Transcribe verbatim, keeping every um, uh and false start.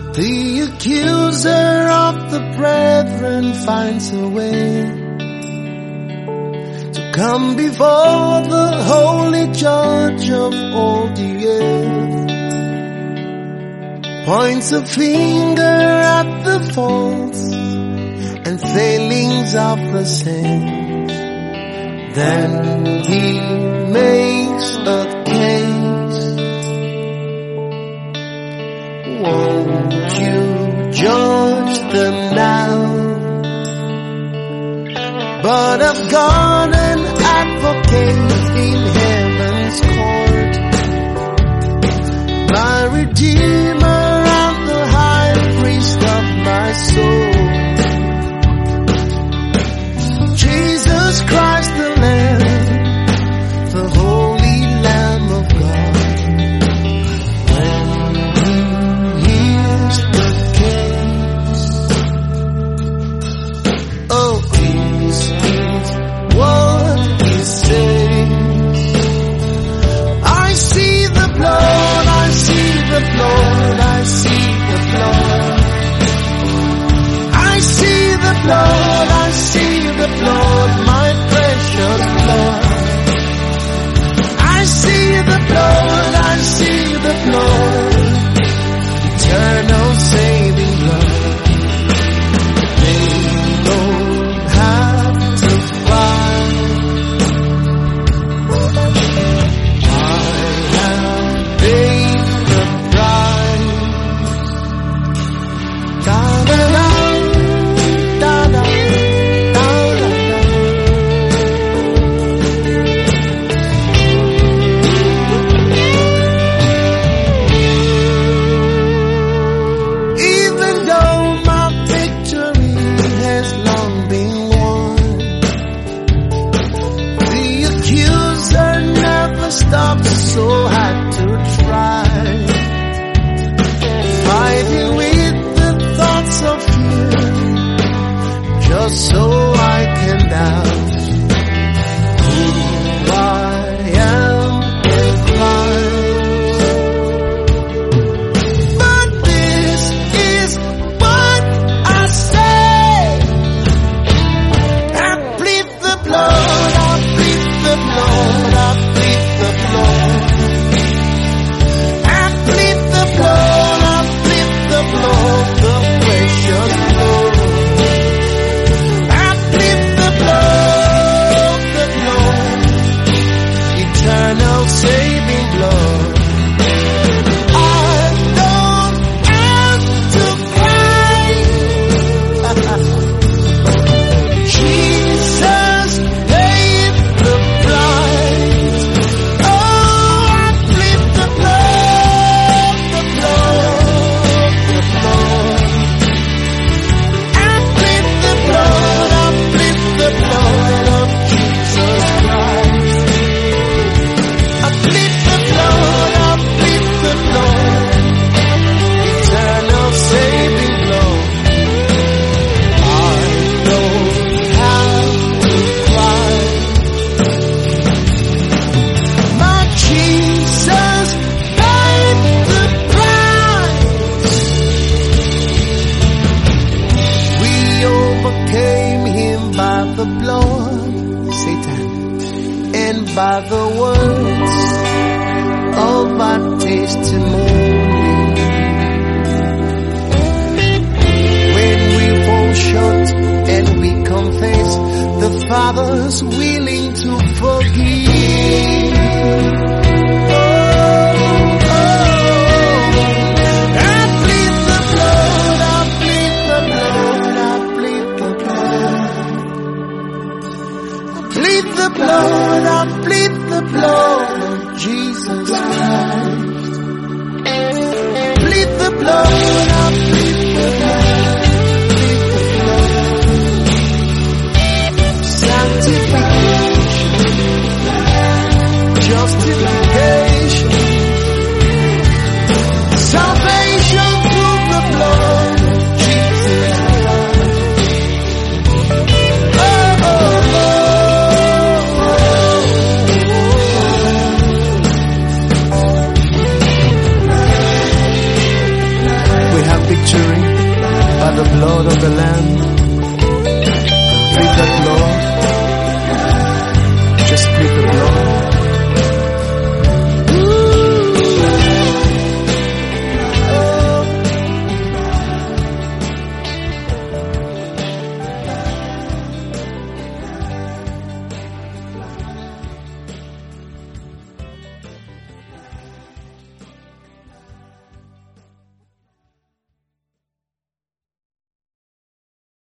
The accuser of the brethren finds a way to come before the holy judge of all the earth. Points a finger at the faults and failings of the saints. Then he makes a case. Won't you judge them now? But I've got an advocate in heaven's court, my Redeemer and the high priest of my soul, Jesus Christ the Lamb, the holy Lamb of God. When he hears the case, oh, this is what he says. I see the blood, I see the blood, I see the blood. I see the blood, I see the blood, my precious blood. I see the blood, I see the blood, eternal saving blood. They don't have to fight. I have paid the price. Da-da-da, da-da, da-da-da. Even though my victory has long been won, the accuser never stops, so I had to try, fighting with the thoughts of fear, just so I can doubt who I am in Christ. But this is what I say. I plead the blood, I plead the blood, I plead the blood. I plead the blood, I plead the blood, the precious blood. I plead the blood, the blood, eternal saving blood. I don't have to cry. Jesus paid the price. Oh, I plead the blood, the blood, the blood. I plead the blood, I plead the blood of Jesus Christ. I plead the blood, I plead the blood, eternal saving blood. I don't have to cry. My Jesus paid the price. We overcame him by the blood, Satan, and by the words of our testimony. When we fall short and we confess, the Father's willing to forgive. Oh, oh, I plead the blood, I plead the blood, I plead the blood. Plead the blood, I plead the blood of Jesus Christ. Plead the blood, I plead the blood, plead the blood. Sanctification. victory by the blood of the Lamb. Plead that, Lord. Just plead the